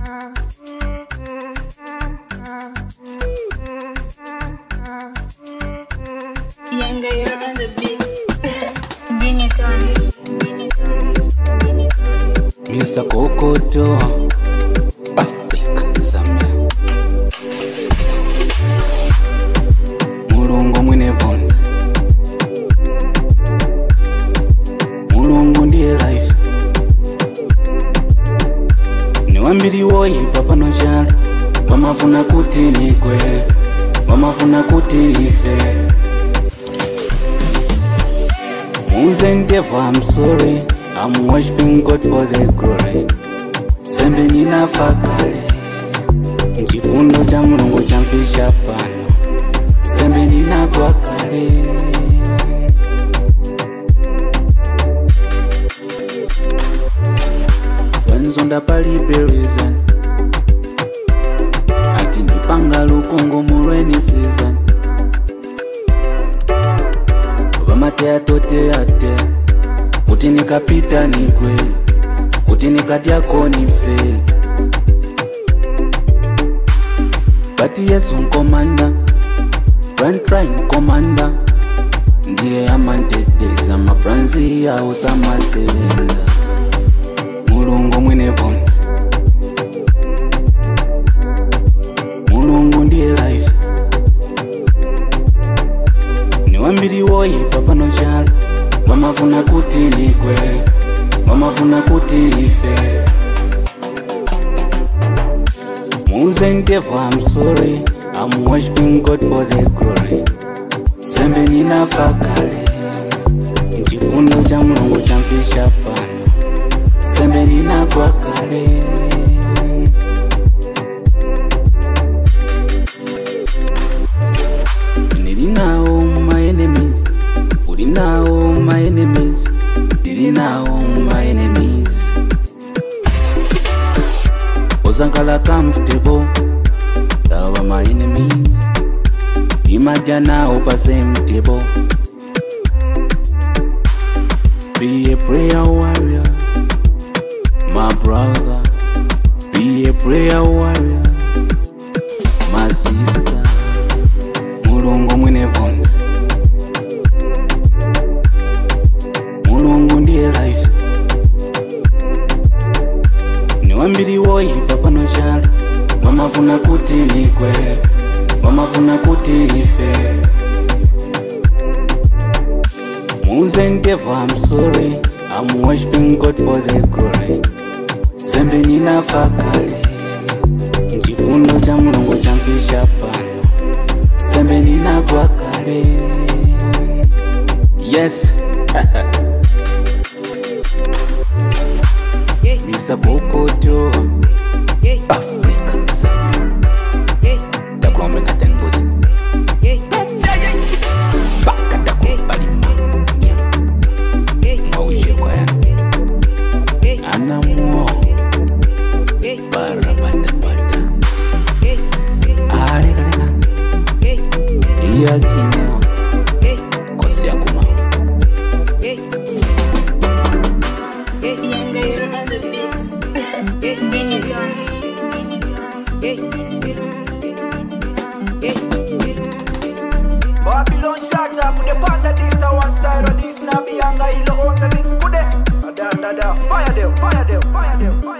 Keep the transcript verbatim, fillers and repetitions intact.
Younger, you're on the beat. Bring it on, bring it on, bring it on. Mister Kokoto, Africa, Zambia. Mulungu mwine Vons. Mulungu ndiye life. Niwambiri woyi papa no jara. Wamafuna kuti nikwe, wamafuna kuti nife. Muzen devil, I'm sorry. I'm worshiping God for the glory. Sembe nina fakale. Nchifundo cha mulungu champisha pano. Sembe nina kwa kale. Wenzonda pali berizan. Ati nipanga lukongo murweni season. Wamatea tote ate. Kuti nikapita nikwe, kuti nikadiako nife. Bati Yesu nkomanda, brand trying komanda. Ndiye amanteteza mapranzi ya usama sevenda. Mulungu mwine Vons. Mulungu ndiye life. Niwambiri woyi papa no jara. Wamafuna kuti nikwe, wamafuna kuti nife. Muzen devil, I'm sorry. I'm worshiping God for the glory. Sembe nina fakale. Nchifundo cha mulungu champisha pano. Sembe nina kwa kale. Nilinawo my enemies. Uri now my enemies. Did now my enemies. Ozankala comfortable. Thou are my enemies. Imagine over same table. Be a prayer warrior, my brother. Be a prayer warrior, my sister. Mulungu mwine Vons. Mulungu ndiye life. Niwambiri woyi papa no jara. Wamafuna kuti nikwe, wamafuna kuti nife. Muzen devil, I'm sorry. I'm worshiping God for the glory. Sembe nina fakale. Nchifundo cha mulungu champisha pano. Sembe nina kwa kale. Yes. Mister Kokoto, Africa, Zambia. Takwame katenbozi. Baka dako palima. Mauje kwa ya. Anamuo. Barabata bata. Areka reka. Iya kineo. Kosi ya kuma. Younger, you're on the beat. Bring it on, bring it on. Babylon Shatter, put the panda this, the one style of this, Nabi Yanga, ilo on the mix, kude. Da da da, fire them, fire them, fire them.